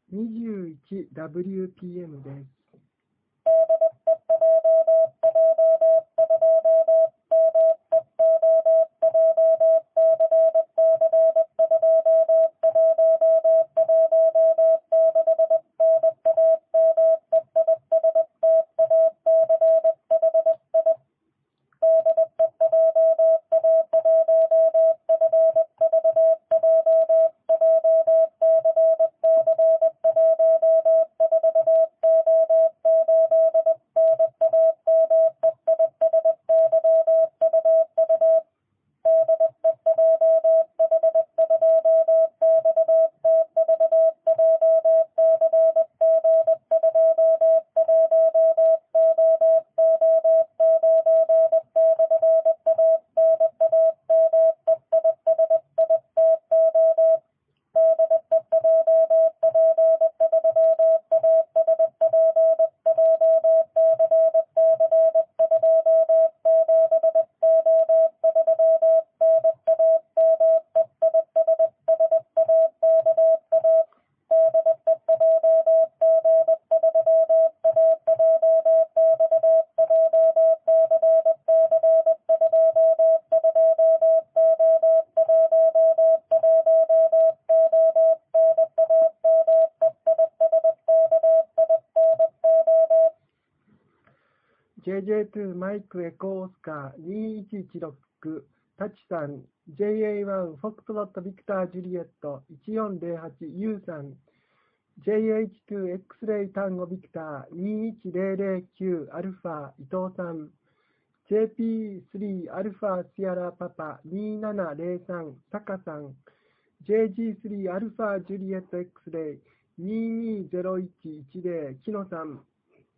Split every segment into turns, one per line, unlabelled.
21WPM です。JJ2 マイクエコーオスカー2116タチさん JA1 フォックトロットビクタージュリエット1408ユウさん JH2 X レイタンゴビクター21009アルファ伊藤さん JP3 アルファシアラパパ2703タカさん JG3 アルファジュリエット X レイ220110キノさん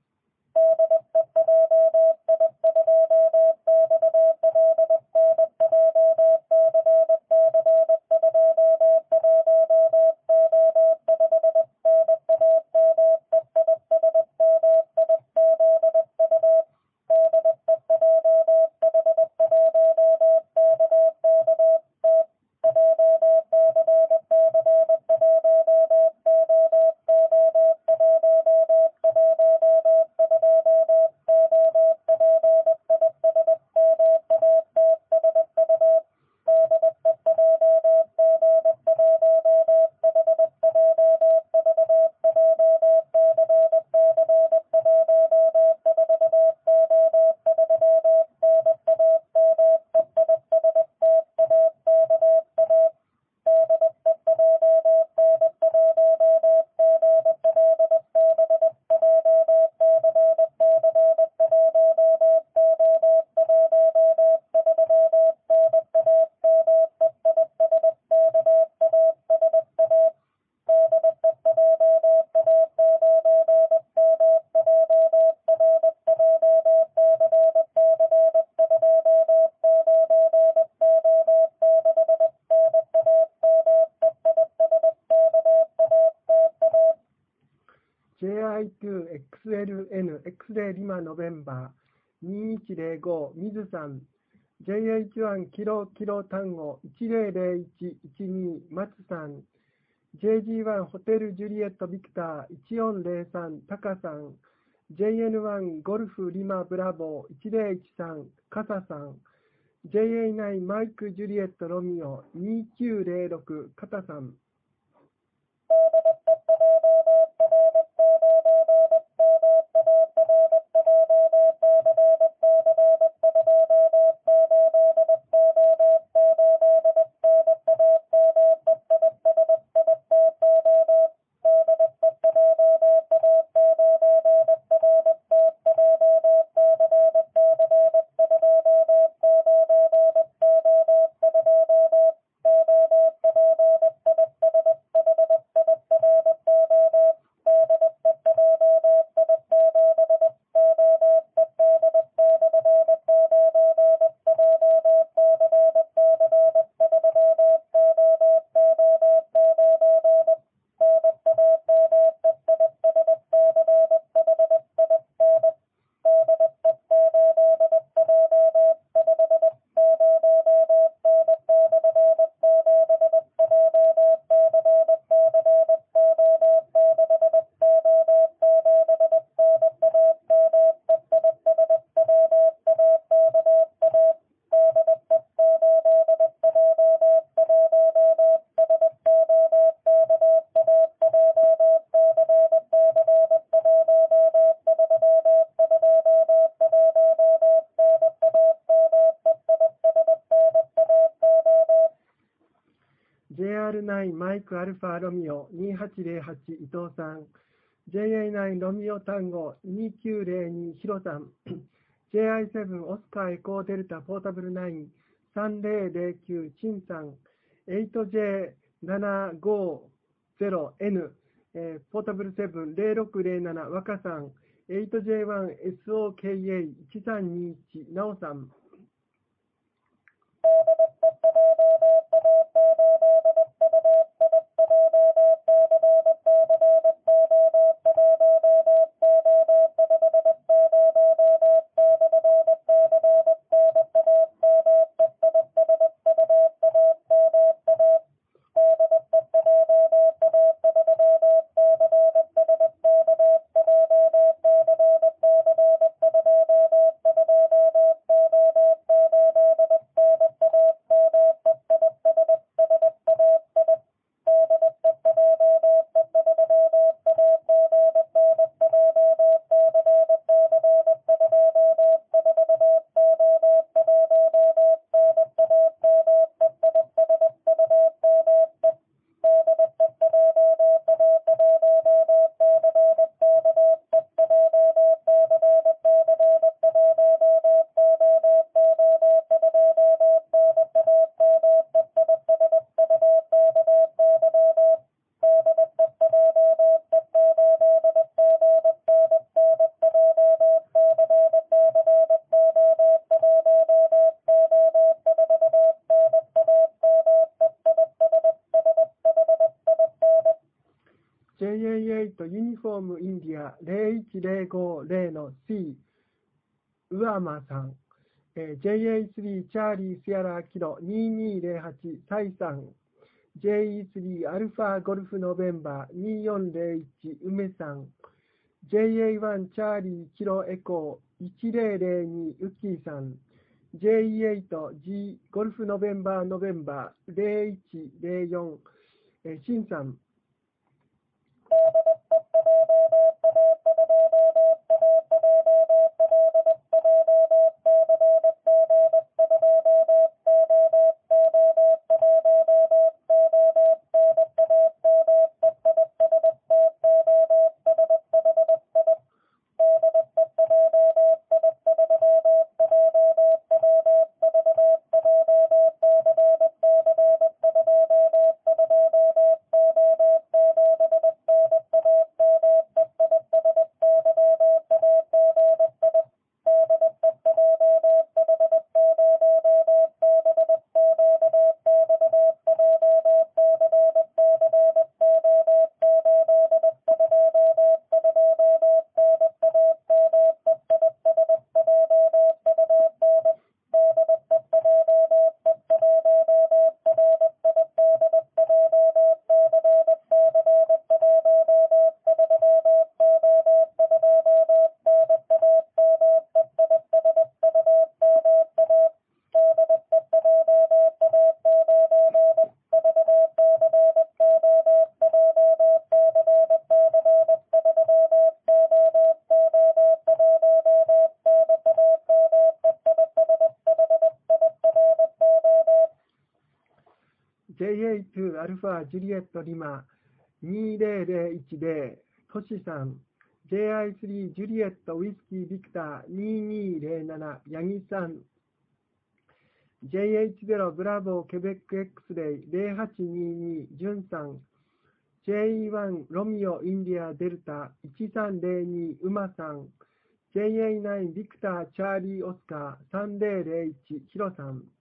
JI2XLN X-ray リマノベンバー2105水さん JH1 キロキロ単語100112松さん JG1 ホテルジュリエットビクター1403タカさん JN1 ゴルフリマブラボー1013カサさん JA9 マイクジュリエットロミオ2906カタさんマイクアルファロミオ2808伊藤さん、JA9 ロミオタンゴ2902ヒロさん、JI7 オスカーエコーデルタポータブル9 3009チンさん、8J750N、ポータブル7 0607若さん、8J1SOKA1321 なおさん、JA8 ユニフォームインディア01050の C 上間さん、JA3 チャーリーシアラキロ2208サイさん、JE3 アルファゴルフノベンバー2401梅さん、JA1 チャーリーキロエコー1002ウッキーさん、JE8 G ゴルフノベンバー0104シンさん、JA2 アルファジュリエットリマ20010トシさん、JI3 ジュリエットウィスキービクター2207ヤギさん、JH0 ブラボーケベック X レイ0822ジュンさん、JE1 ロミオインディアデルタ1302ウマさん、JA9 ビクターチャーリーオスカー3001ヒロさん、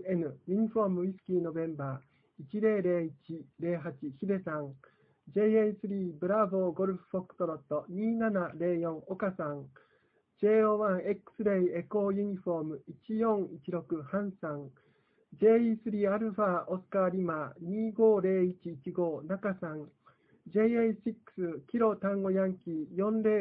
JF7N ユニフォームウイスキーノベンバー100108ヒデさん、JA3 ブラボーゴルフフォックトロット2704岡さん、JO1X レイエコーユニフォーム1416ハンさん、JE3 アルファオスカーリマ250115中さん、JA6 キロ単語ヤンキー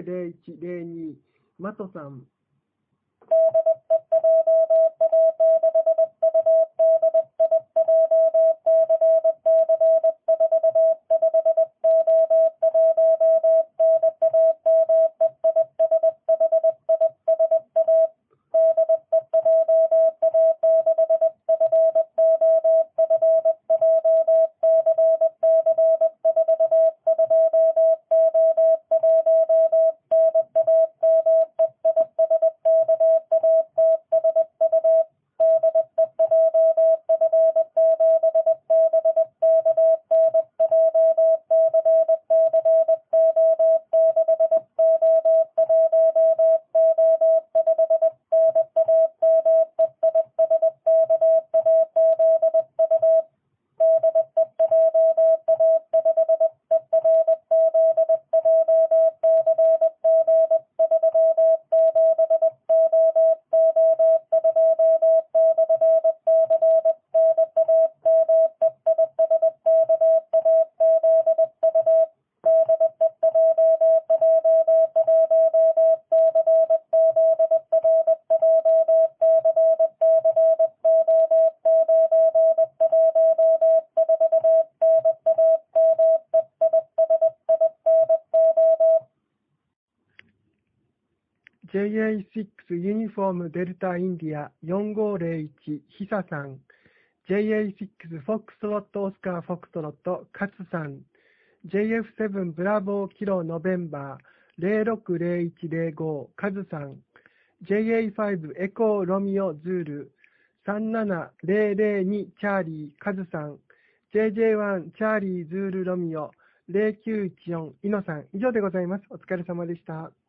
400102マトさん。JA6 ユニフォームデルタインディア4501ヒサさん、JA6 フォックスロットオスカーフォックトロットカツさん、JF7 ブラボーキロノベンバー060105カズさん、JA5 エコーロミオズール37002チャーリーカズさん、JJ1 チャーリーズールロミオ0914イノさん、以上でございます。お疲れ様でした。